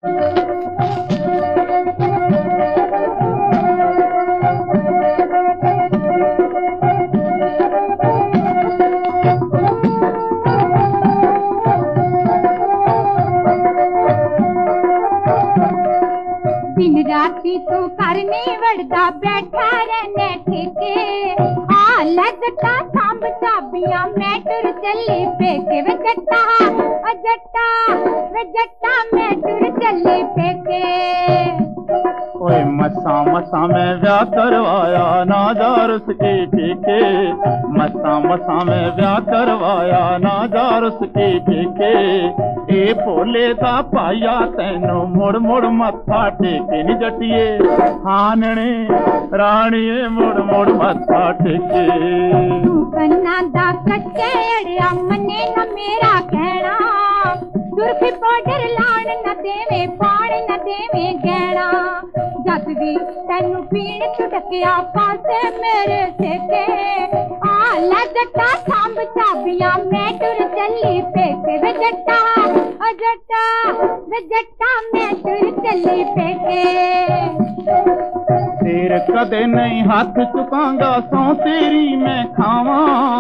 दिन राती तू करने वड़दा बैठा रहने ठेके आ लगता सांब चाबियां मैं टुर चली पेके वे जट्टा मैं टुर चली पेके। ओए मसा मसा मैं ब्याह करवाया ना जा रुस के ठेके, मसा मसा मैं ब्याह करवाया ना जा रुस के ठेके। ए भोले दा पाया तैनू मुड़ मुड़ मत्था टेके नी जटिए हानने राणीए मुड़ मुड़ मत्था टेके। कन्ना दा कच्चे अड़िया मने न मेरा कहना, सुर्खी पाउडर लाण न देवे पाण न देवे गहना। जद भी तैनू पीण छुटकिया पासे मेरे सेके आ लगता सांब चाबियां मैं टुर चली पेके वे जट्टा मैं टुर चली पेके। तेर कदे नहीं हाथ चुकांगा सौ तेरी मैं खावा,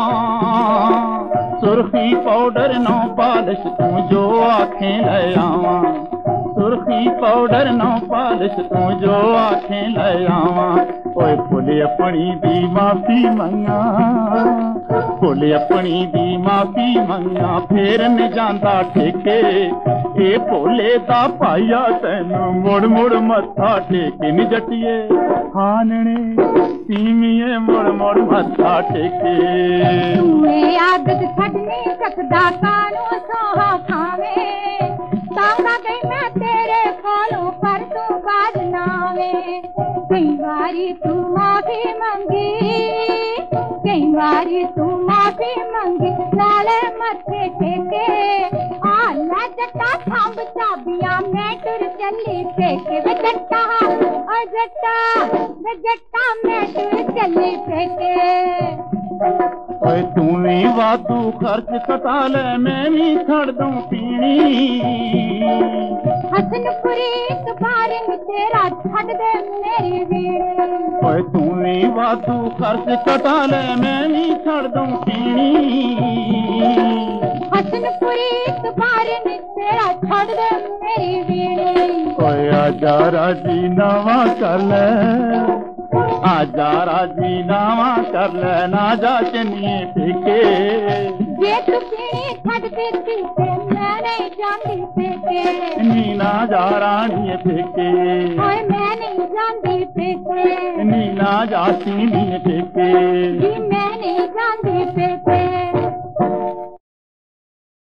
सुर्खी पाउडर नौ पालिश तू जो आखें ले आवा, सुर्खी पाउडर नौ पालिश तू जो आखें ले आवा। ओए भोले अपनी दी माफी मंगा, भोले अपनी दी माफी मंगा फेर न जांदा ठेके। ए भोले दा पाया तैनू मुड़ मुड़ मत्था टेके नी जटिए हानने सीमिए मुड़ मुड़ मत्था टेके। तूए आदत छड़ नहीं सकदा कानू सोहा खावे, तांगा गई मैं तेरे कोलों पर तू बाज नावे। कई बारी तू माफी मंगी, कई बारी तू माफी मंगी नाले मत्थे टेके आ लगता सांब चाबियां मैं टुर चली पेके वे जट्टा मैं टुर चली पेके। ओए तू भी वादू खर्च कटा ले मैं भी छड़ दूं पीनी, हसनपुरी एक बार तेरा छड़ दे मेरी बीड़ी। ओए तू भी वादू खर्च कटा ले मैं भी छड़ दूं पीनी, हसनपुरी एक बार तेरा छड़ दे मेरी बीड़ी। ओए आजा राजी नावा कर ले, आजा राजी नावा कर ले ना जा चनिए ठेके। जे तू पीनी छड़ देती ते मैं नहीं जांदी पेके, नी ना जा रानी ठेके, ओए मैं नहीं जांदी पेके, नी ना जा सीनी ठेके, जी मैं नहीं जांदी पेके।